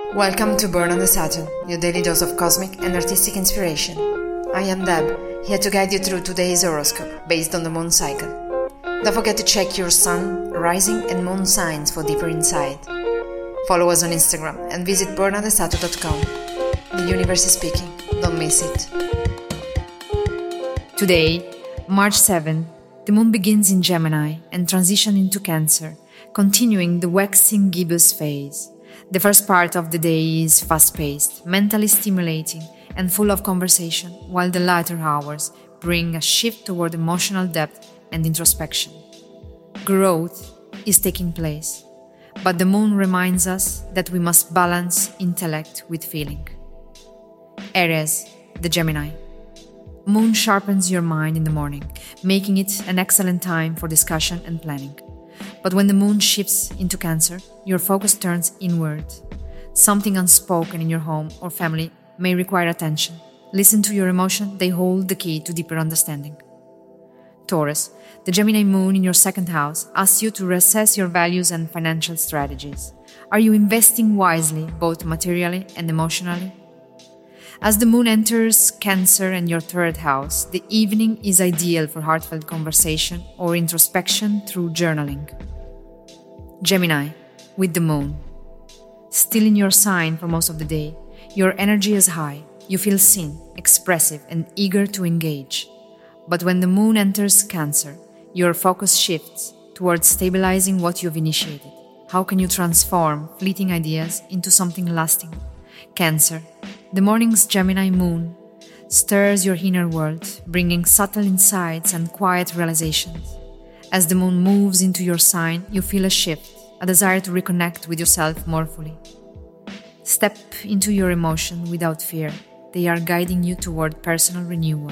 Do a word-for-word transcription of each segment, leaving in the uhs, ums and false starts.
Welcome to Burn on the Saturn, your daily dose of cosmic and artistic inspiration. I am Deb, here to guide you through today's horoscope based on the moon cycle. Don't forget to check your sun, rising and moon signs for deeper insight. Follow us on Instagram and visit burn on the saturn dot com. The universe is speaking, don't miss it. Today, March seventh, the moon begins in Gemini and transitions into Cancer, continuing the waxing gibbous phase. The first part of the day is fast-paced, mentally stimulating, and full of conversation, while the latter hours bring a shift toward emotional depth and introspection. Growth is taking place, but the moon reminds us that we must balance intellect with feeling. Aries, the Gemini. Moon sharpens your mind in the morning, making it an excellent time for discussion and planning. But when the moon shifts into Cancer, your focus turns inward. Something unspoken in your home or family may require attention. Listen to your emotion, they hold the key to deeper understanding. Taurus, the Gemini moon in your second house asks you to reassess your values and financial strategies. Are you investing wisely, both materially and emotionally? As the moon enters Cancer and your third house, the evening is ideal for heartfelt conversation or introspection through journaling. Gemini, with the moon. Still in your sign for most of the day, your energy is high, you feel seen, expressive, and eager to engage. But when the moon enters Cancer, your focus shifts towards stabilizing what you've initiated. How can you transform fleeting ideas into something lasting? Cancer, the morning's Gemini moon stirs your inner world, bringing subtle insights and quiet realizations. As the moon moves into your sign, you feel a shift, a desire to reconnect with yourself more fully. Step into your emotion without fear. They are guiding you toward personal renewal.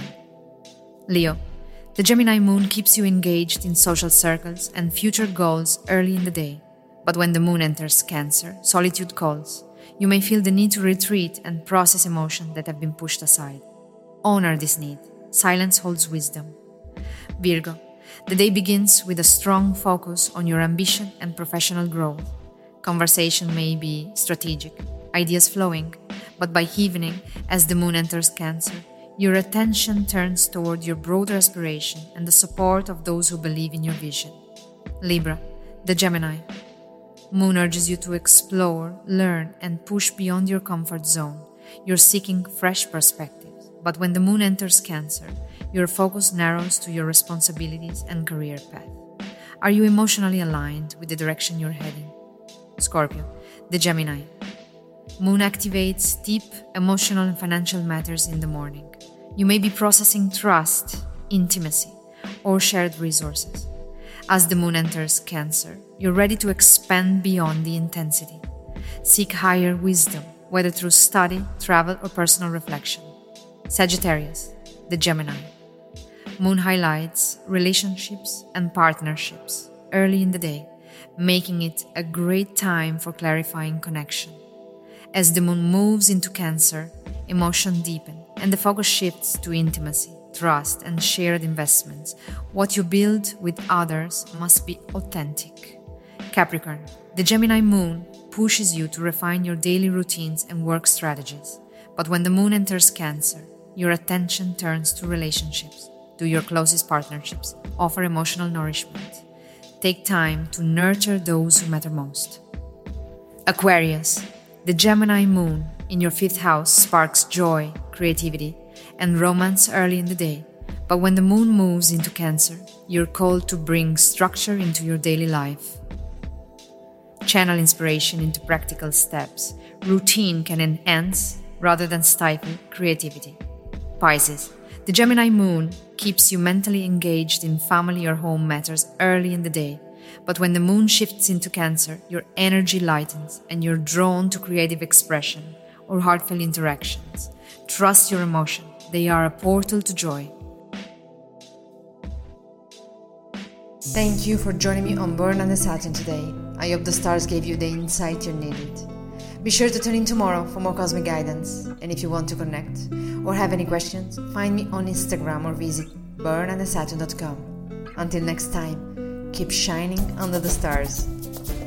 Leo, the Gemini moon keeps you engaged in social circles and future goals early in the day. But when the moon enters Cancer, solitude calls. You may feel the need to retreat and process emotions that have been pushed aside. Honor this need. Silence holds wisdom. Virgo, the day begins with a strong focus on your ambition and professional growth. Conversation may be strategic, ideas flowing, but by evening, as the moon enters Cancer, your attention turns toward your broader aspiration and the support of those who believe in your vision. Libra, the Gemini. Moon urges you to explore, learn, and push beyond your comfort zone. You're seeking fresh perspectives. But when the moon enters Cancer, your focus narrows to your responsibilities and career path. Are you emotionally aligned with the direction you're heading? Scorpio, the Gemini. Moon activates deep emotional and financial matters in the morning. You may be processing trust, intimacy, or shared resources. As the moon enters Cancer, you're ready to expand beyond the intensity. Seek higher wisdom, whether through study, travel, or personal reflection. Sagittarius, the Gemini. Moon highlights relationships and partnerships early in the day, making it a great time for clarifying connection. As the moon moves into Cancer, emotion deepens and the focus shifts to intimacy, trust, and shared investments. What you build with others must be authentic. Capricorn, the Gemini moon pushes you to refine your daily routines and work strategies. But when the moon enters Cancer, your attention turns to relationships. Do your closest partnerships offer emotional nourishment? Take time to nurture those who matter most. Aquarius, the Gemini moon in your fifth house sparks joy, creativity, and romance early in the day. But when the moon moves into Cancer, you're called to bring structure into your daily life. Channel inspiration into practical steps. Routine can enhance rather than stifle creativity. Pisces, the Gemini moon keeps you mentally engaged in family or home matters early in the day. But when the moon shifts into Cancer, your energy lightens and you're drawn to creative expression or heartfelt interactions. Trust your emotion. They are a portal to joy. Thank you for joining me on Burn on the Saturn today. I hope the stars gave you the insight you needed. Be sure to tune in tomorrow for more cosmic guidance. And if you want to connect or have any questions, find me on Instagram or visit burn on the saturn dot com. Until next time, keep shining under the stars.